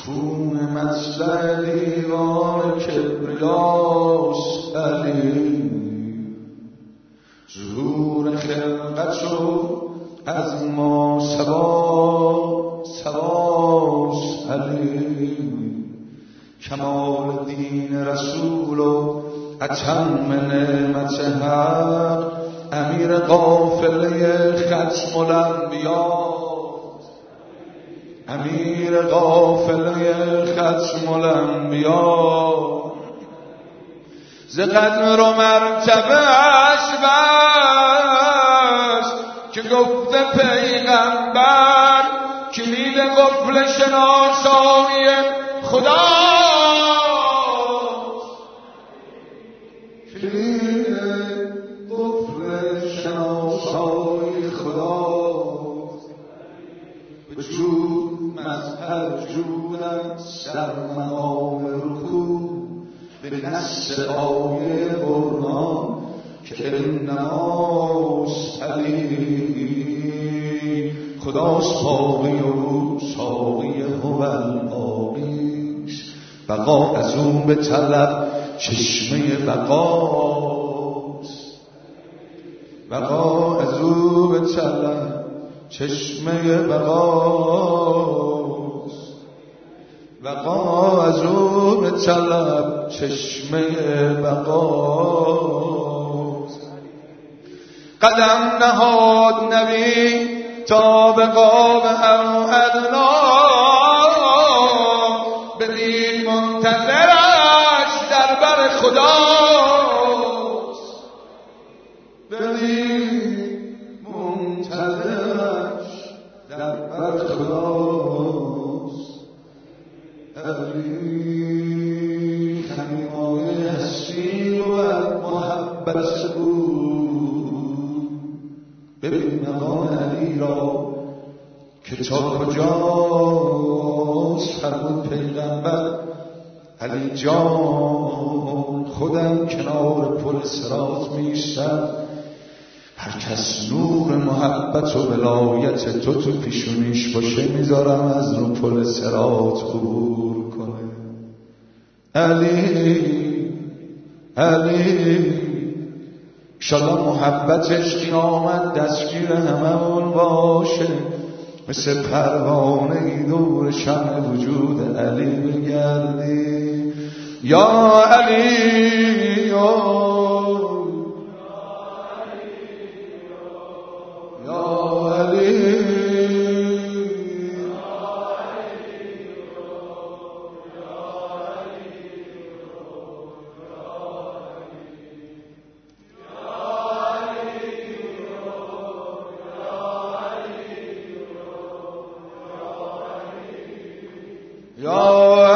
مفهوم مطلع دیوان کبریاست علی. ظهور خلقت شد از ما سواست علی. کمال دین رسول و اتم نعمت حق امیر قافله ختم الانبیا. امیر قافله ختم الانبیا. ز قدر و مرتبه اش بس که گفته پیغمبر کلید قفل شناسایی خداست. کلید قفل شناسایی خداست. وجود مظهر جودت در مقام رکوع به نص آیه قرآن که انماست علی. خداست باقی و او ساقی هو الباقیست. بقا از او به طلب چشمه بقاست. بقا از او به طلب چشمه بقاست. بقا از او به طلب چشمه بقاست. قدم نهاد نبی تا به قاب ادنا بدید منتظرش در بر خداست. بدید منتظرش در بر خداست. علی خمیمای هستی و محبت او. ببین مقام علی را که تا کجاست. فرمود پیغمبر علی جان خودم کنار پل صراط می‌ایستم. هر کس نور محبت و ولایت تو پیشونیش باشه میذارم از رو پل صراط عبور کنه. علی علی انشالله محبتش قیامت دستگیر هممون باشه. مثل پروانه ای دور شمع وجود علی بگردی. یا علی یا یا